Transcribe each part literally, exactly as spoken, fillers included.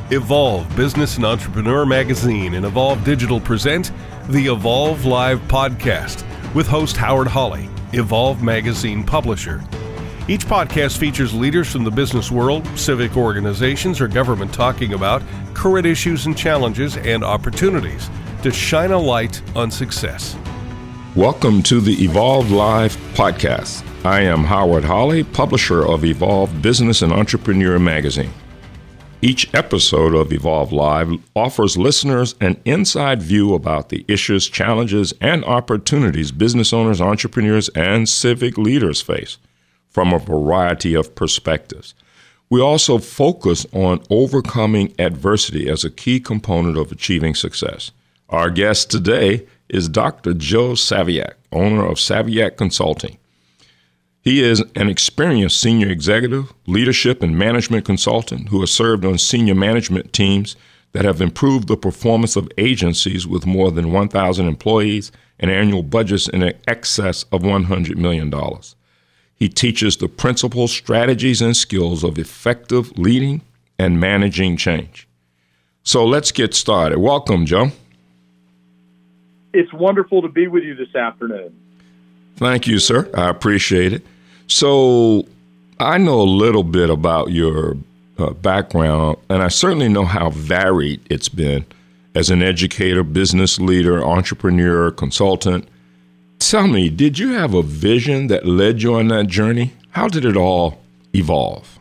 Evolve Business and Entrepreneur Magazine and Evolve Digital present the Evolve Live podcast with host Howard Hawley, Evolve Magazine publisher. Each podcast features leaders from the business world, civic organizations, or government talking about current issues and challenges and opportunities to shine a light on success. Welcome to the Evolve Live podcast. I am Howard Hawley, publisher of Evolve Business and Entrepreneur Magazine. Each episode of Evolve Live offers listeners an inside view about the issues, challenges, and opportunities business owners, entrepreneurs, and civic leaders face from a variety of perspectives. We also focus on overcoming adversity as a key component of achieving success. Our guest today is Doctor Joe Saviak, owner of Saviak Consulting. He is an experienced senior executive, leadership, and management consultant who has served on senior management teams that have improved the performance of agencies with more than one thousand employees and annual budgets in excess of one hundred million dollars. He teaches the principles, strategies, and skills of effective leading and managing change. So let's get started. Welcome, Joe. It's wonderful to be with you this afternoon. Thank you, sir. I appreciate it. So I know a little bit about your uh, background, and I certainly know how varied it's been as an educator, business leader, entrepreneur, consultant. Tell me, did you have a vision that led you on that journey? How did it all evolve?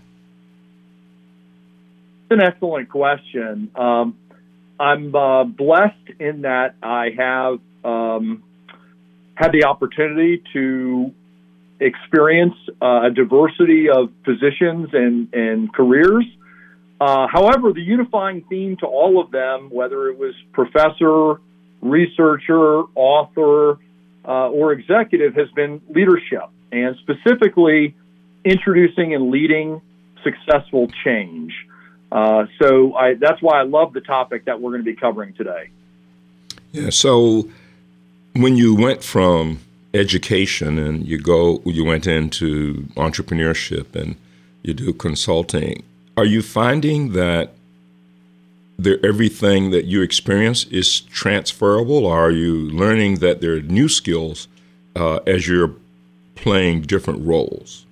It's an excellent question. Um, I'm uh, blessed in that I have um, had the opportunity to experience uh, a diversity of positions and, and careers. Uh, however, the unifying theme to all of them, whether it was professor, researcher, author, uh, or executive, has been leadership, and specifically introducing and leading successful change. Uh, so I, that's why I love the topic that we're going to be covering today. Yeah. So when you went from education and you go, you went into entrepreneurship and you do consulting, are you finding that there, everything that you experience is transferable, or are you learning that there are new skills uh, as you're playing different roles?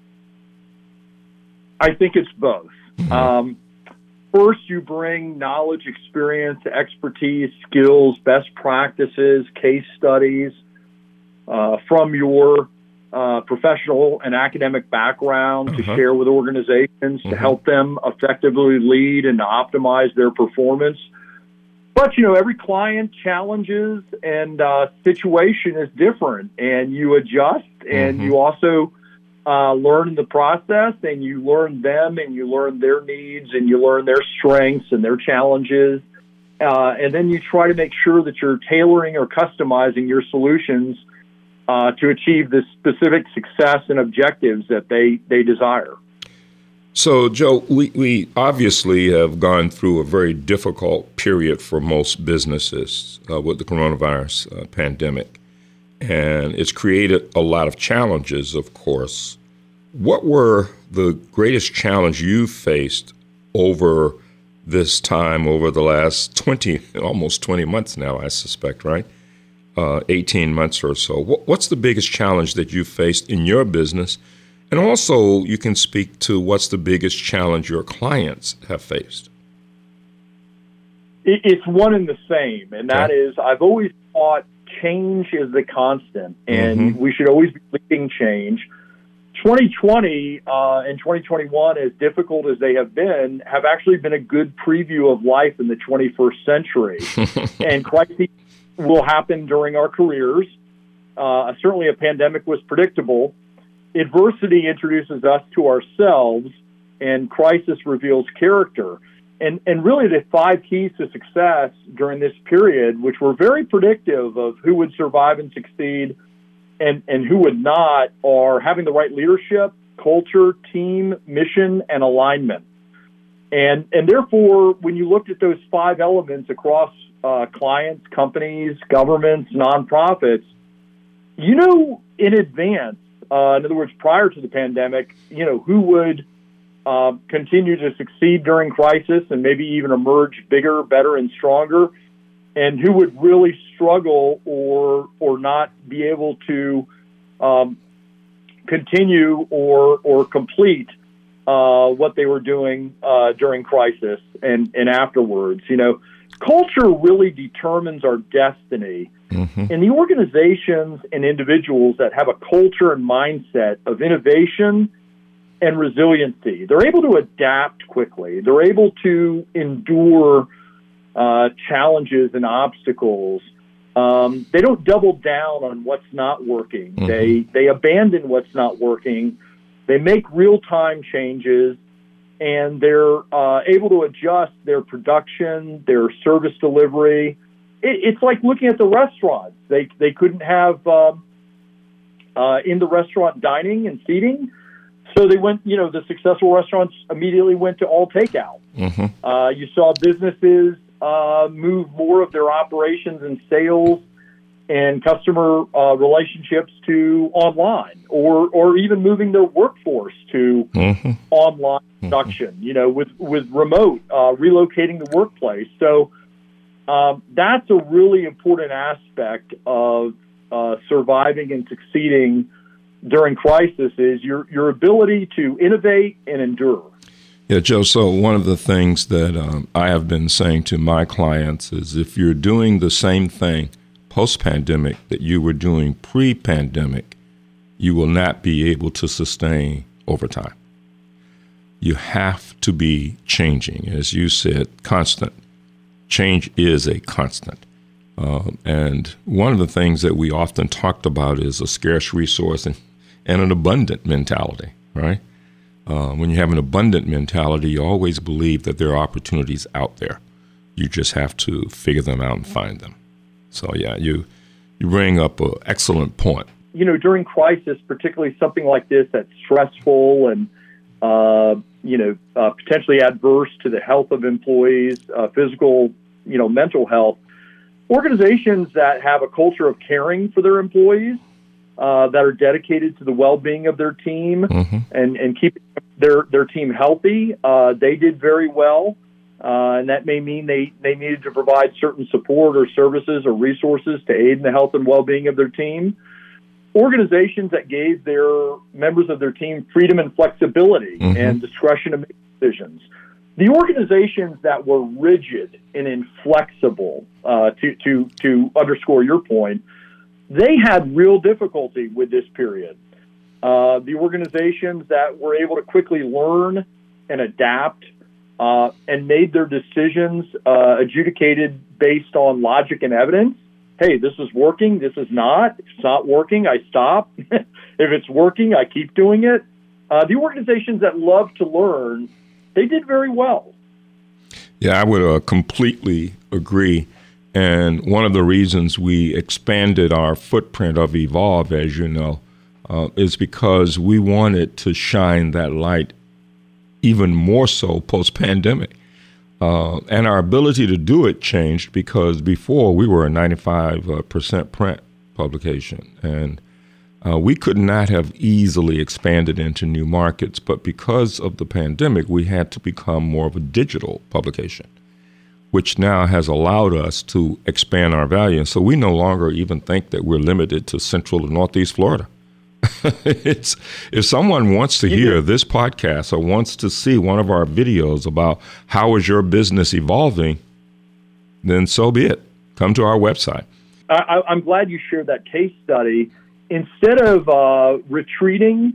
I think it's both. Mm-hmm. Um, first, you bring knowledge, experience, expertise, skills, best practices, case studies uh, from your uh, professional and academic background uh-huh. to share with organizations mm-hmm. to help them effectively lead and to optimize their performance. But, you know, every client challenges and uh, situation is different, and you adjust, and mm-hmm. you also Uh, learn in the process, and you learn them, and you learn their needs, and you learn their strengths and their challenges. Uh, and then you try to make sure that you're tailoring or customizing your solutions uh, to achieve the specific success and objectives that they, they desire. So, Joe, we, we obviously have gone through a very difficult period for most businesses uh, with the coronavirus uh, pandemic. And it's created a lot of challenges, of course. What were the greatest challenge you faced over this time, over the last twenty, almost twenty months now, I suspect, right? Uh, eighteen months or so. What, what's the biggest challenge that you faced in your business? And also, you can speak to what's the biggest challenge your clients have faced. It's one and the same, and that okay. is, I've always thought change is the constant, and mm-hmm. we should always be leading change. twenty twenty uh, and twenty twenty-one, as difficult as they have been, have actually been a good preview of life in the twenty-first century. And crises will happen during our careers. Uh, certainly a pandemic was predictable. Adversity introduces us to ourselves, and crisis reveals character. And and really the five keys to success during this period, which were very predictive of who would survive and succeed and, and who would not, are having the right leadership, culture, team, mission, and alignment. And and therefore, when you looked at those five elements across uh, clients, companies, governments, nonprofits, you know in advance, uh, in other words, prior to the pandemic, you know, who would uh, continue to succeed during crisis and maybe even emerge bigger, better, and stronger, and who would really struggle or or not be able to um, continue or or complete uh, what they were doing uh, during crisis and, and afterwards. You know, culture really determines our destiny. Mm-hmm. And the organizations and individuals that have a culture and mindset of innovation and resiliency, they're able to adapt quickly. They're able to endure uh, challenges and obstacles. Um, they don't double down on what's not working. Mm-hmm. They they abandon what's not working. They make real-time changes, and they're uh, able to adjust their production, their service delivery. It, it's like looking at the restaurants. They they couldn't have um, uh, in the restaurant dining and seating, so they went. You know, the successful restaurants immediately went to all takeout. Mm-hmm. Uh, you saw businesses uh, move more of their operations and sales and customer uh, relationships to online, or or even moving their workforce to mm-hmm. online production. Mm-hmm. You know, with with remote uh, relocating the workplace. So um, that's a really important aspect of uh, surviving and succeeding during crisis is your your ability to innovate and endure. Yeah, Joe, so one of the things that um, I have been saying to my clients is if you're doing the same thing post-pandemic that you were doing pre-pandemic, you will not be able to sustain over time. You have to be changing. As you said, constant. Change is a constant. Uh, and one of the things that we often talked about is a scarce resource and, and an abundant mentality, right? Uh, when you have an abundant mentality, you always believe that there are opportunities out there. You just have to figure them out and find them. So, yeah, you you bring up an excellent point. You know, during crisis, particularly something like this that's stressful and, uh, you know, uh, potentially adverse to the health of employees, uh, physical, you know, mental health, organizations that have a culture of caring for their employees, uh, that are dedicated to the well-being of their team mm-hmm. and, and keeping their, their team healthy, uh, they did very well. Uh, and that may mean they, they needed to provide certain support or services or resources to aid in the health and well-being of their team. Organizations that gave their members of their team freedom and flexibility mm-hmm. and discretion to make decisions. The organizations that were rigid and inflexible, uh, to, to, to underscore your point, they had real difficulty with this period. Uh, the organizations that were able to quickly learn and adapt Uh, and made their decisions uh, adjudicated based on logic and evidence. Hey, this is working. This is not. If it's not working, I stop. If it's working, I keep doing it. Uh, the organizations that love to learn, they did very well. Yeah, I would uh, completely agree. And one of the reasons we expanded our footprint of Evolve, as you know, uh, is because we wanted to shine that light even more so post-pandemic. Uh, and our ability to do it changed because before we were a ninety-five percent print publication, and uh, we could not have easily expanded into new markets. But because of the pandemic, we had to become more of a digital publication, which now has allowed us to expand our value. And so we no longer even think that we're limited to Central and Northeast Florida. It's if someone wants to hear this podcast or wants to see one of our videos about how is your business evolving, then so be it. Come to our website. I, I'm glad you shared that case study. Instead of uh, retreating,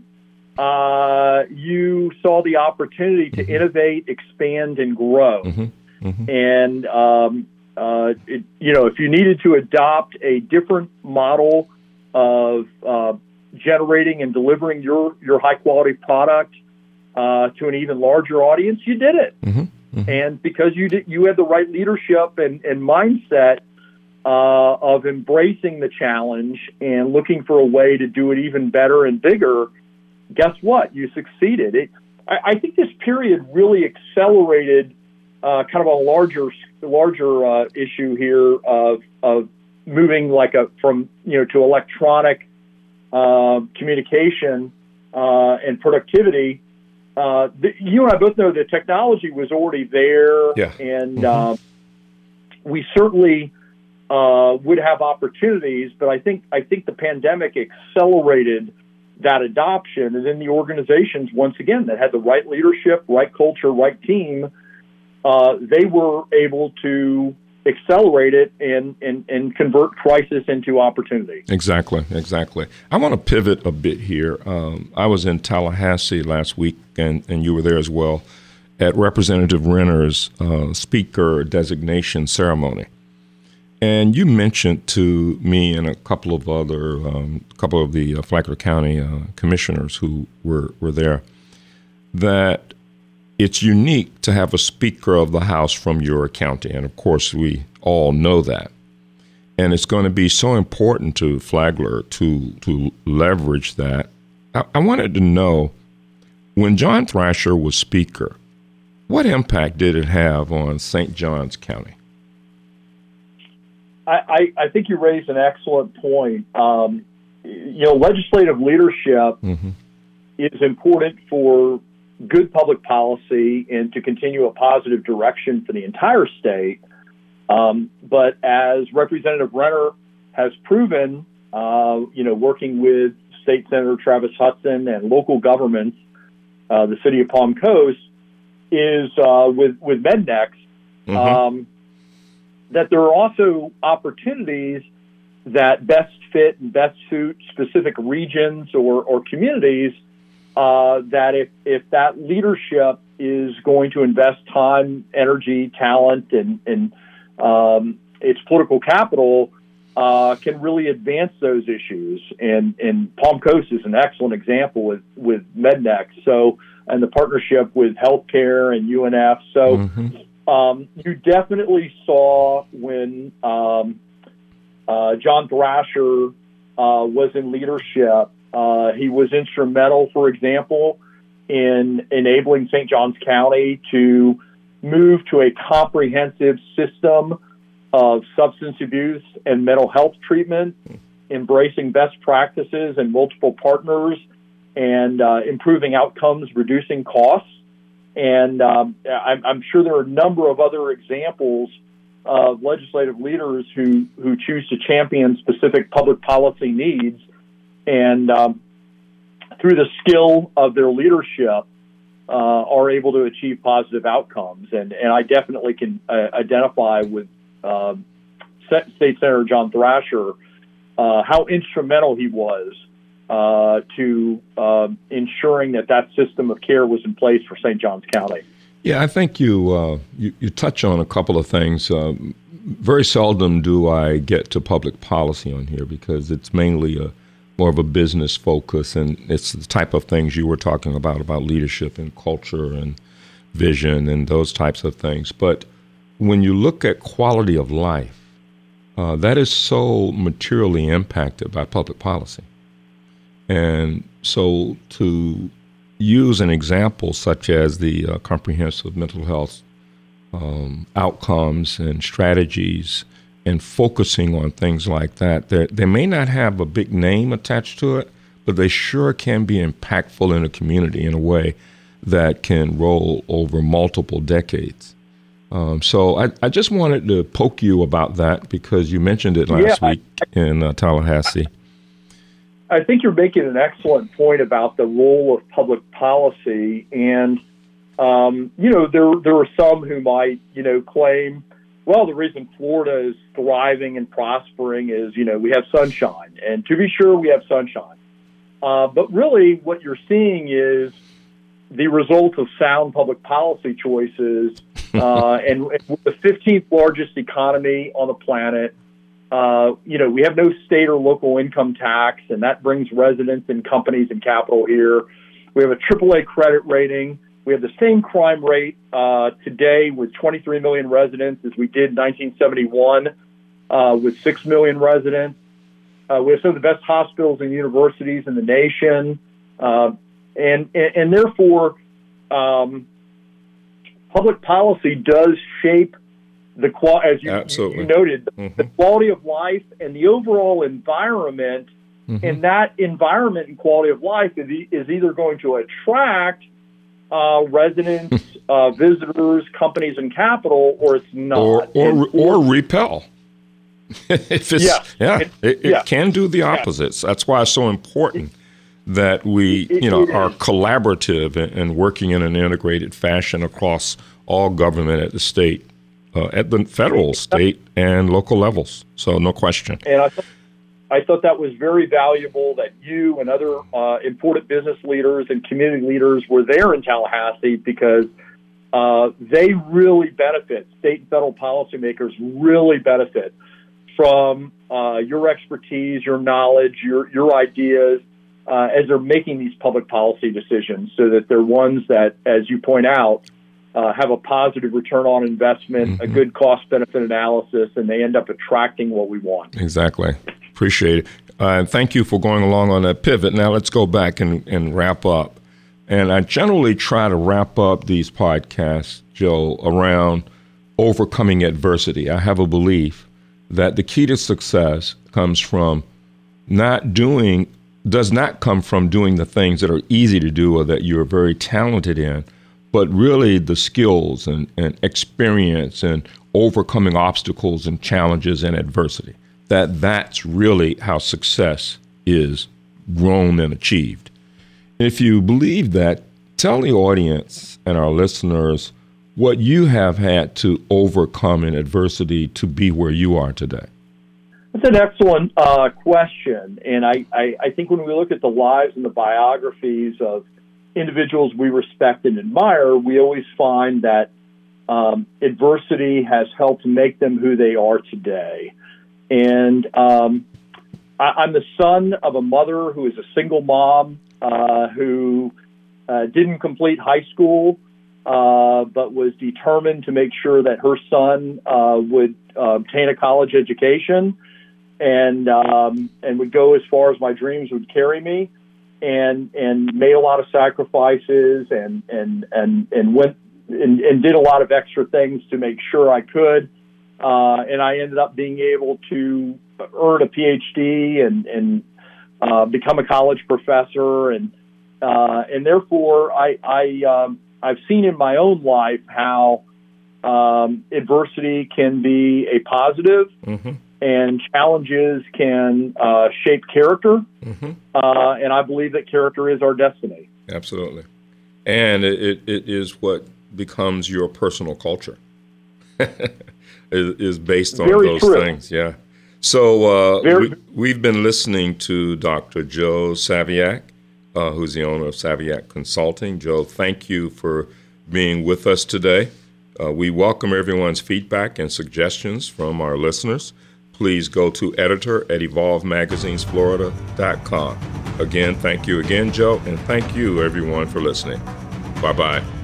uh, you saw the opportunity to mm-hmm. innovate, expand, and grow. Mm-hmm. Mm-hmm. And um, uh, it, you know, if you needed to adopt a different model of uh, generating and delivering your, your high-quality product uh, to an even larger audience, you did it. Mm-hmm. Mm-hmm. And because you did, you had the right leadership and, and mindset uh, of embracing the challenge and looking for a way to do it even better and bigger, guess what? You succeeded. It, I, I think this period really accelerated uh, kind of a larger larger uh, issue here of, of moving like a from you know to electronic Uh, communication uh, and productivity, uh, the, you and I both know that technology was already there, yeah. and mm-hmm. uh, we certainly uh, would have opportunities. But I think I think the pandemic accelerated that adoption, and then the organizations, once again, that had the right leadership, right culture, right team, uh, they were able to accelerate it and, and, and convert crisis into opportunity. Exactly, exactly. I want to pivot a bit here. Um, I was in Tallahassee last week, and, and you were there as well, at Representative Renner's uh, speaker designation ceremony. And you mentioned to me and a couple of other, um, couple of the uh, Flagler County uh, commissioners who were, were there, that it's unique to have a Speaker of the House from your county. And of course, we all know that. And it's going to be so important to Flagler to, to leverage that. I, I wanted to know, when John Thrasher was Speaker, what impact did it have on Saint Johns County? I, I think you raised an excellent point. Um, you know, legislative leadership mm-hmm. is important for good public policy and to continue a positive direction for the entire state. Um, but as Representative Renner has proven, uh, you know, working with State Senator Travis Hudson and local governments, uh, the city of Palm Coast, is uh, with, with MedNex, mm-hmm. um, that there are also opportunities that best fit and best suit specific regions or, or communities, uh, that if, if that leadership is going to invest time, energy, talent, and, and um, its political capital, uh, can really advance those issues. And, and Palm Coast is an excellent example with, with MedNex. So, and the partnership with healthcare and U N F. So, mm-hmm. Um, you definitely saw when um, uh, John Thrasher uh, was in leadership, uh, he was instrumental, for example, in enabling Saint Johns County to move to a comprehensive system of substance abuse and mental health treatment, embracing best practices and multiple partners, and uh, improving outcomes, reducing costs. And um, I'm, I'm sure there are a number of other examples of legislative leaders who, who choose to champion specific public policy needs, and um, through the skill of their leadership uh, are able to achieve positive outcomes. And, and I definitely can uh, identify with uh, State Senator John Thrasher, uh, how instrumental he was Uh, to uh, ensuring that that system of care was in place for Saint Johns County. Yeah, I think you, uh, you you touch on a couple of things. Uh, very seldom do I get to public policy on here because it's mainly a more of a business focus, and it's the type of things you were talking about, about leadership and culture and vision and those types of things. But when you look at quality of life, uh, that is so materially impacted by public policy. And so to use an example such as the uh, comprehensive mental health um, outcomes and strategies and focusing on things like that, they may not have a big name attached to it, but they sure can be impactful in a community in a way that can roll over multiple decades. Um, so I, I just wanted to poke you about that because you mentioned it last yeah, week I, in uh, Tallahassee. I think you're making an excellent point about the role of public policy. And, um, you know, there there are some who might, you know, claim, well, the reason Florida is thriving and prospering is, you know, we have sunshine. And to be sure, we have sunshine. Uh, but really what you're seeing is the result of sound public policy choices. uh, and, and we're the fifteenth largest economy on the planet. Uh, you know, we have no state or local income tax, and that brings residents and companies and capital here. We have a triple A credit rating. We have the same crime rate uh, today with twenty-three million residents as we did in nineteen seventy-one uh, with six million residents. Uh, we have some of the best hospitals and universities in the nation. Uh, and, and, and therefore, um, public policy does shape the qual, as you, you noted, mm-hmm. the quality of life and the overall environment, mm-hmm. and that environment and quality of life is, e- is either going to attract uh, residents, uh, visitors, companies, and capital, or it's not. Or or, and, or repel. if it's, yeah, yeah, it, it, it yeah. can do the opposites. Yeah. That's why it's so important that we, it, you know, it are is. collaborative and, and working in an integrated fashion across all government at the state, uh, at the federal, state, and local levels. So no question. And I, th- I thought that was very valuable that you and other uh, important business leaders and community leaders were there in Tallahassee, because uh, they really benefit, state and federal policymakers really benefit from uh, your expertise, your knowledge, your your ideas uh, as they're making these public policy decisions, so that they're ones that, as you point out, uh, have a positive return on investment, mm-hmm. a good cost-benefit analysis, and they end up attracting what we want. Exactly. Appreciate it. Uh, thank you for going along on that pivot. Now let's go back and, and wrap up. And I generally try to wrap up these podcasts, Joe, around overcoming adversity. I have a belief that the key to success comes from not doing, does not come from doing the things that are easy to do or that you're very talented in, but really the skills and, and experience and overcoming obstacles and challenges and adversity. That that's really how success is grown and achieved. If you believe that, tell the audience and our listeners what you have had to overcome in adversity to be where you are today. That's an excellent uh, question. And I, I, I think when we look at the lives and the biographies of individuals we respect and admire, we always find that um, adversity has helped make them who they are today. And um, I, I'm the son of a mother who is a single mom uh, who uh, didn't complete high school, uh, but was determined to make sure that her son uh, would uh, obtain a college education, and um, and would go as far as my dreams would carry me, and and made a lot of sacrifices, and and and and went and, and did a lot of extra things to make sure I could. Uh, and I ended up being able to earn a P H D and, and uh, become a college professor. And uh, and therefore, I, I, um, I've seen in my own life how um, adversity can be a positive, mm-hmm. and challenges can uh, shape character. Mm-hmm. Uh, and I believe that character is our destiny. Absolutely. And it, it is what becomes your personal culture. Is, is based on Very those true. things, yeah. So uh, Very, we, we've been listening to Doctor Joe Saviak, uh, who's the owner of Saviak Consulting. Joe, thank you for being with us today. Uh, we welcome everyone's feedback and suggestions from our listeners. Please go to editor at evolve magazines florida dot com. Again, thank you again, Joe, and thank you, everyone, for listening. Bye-bye.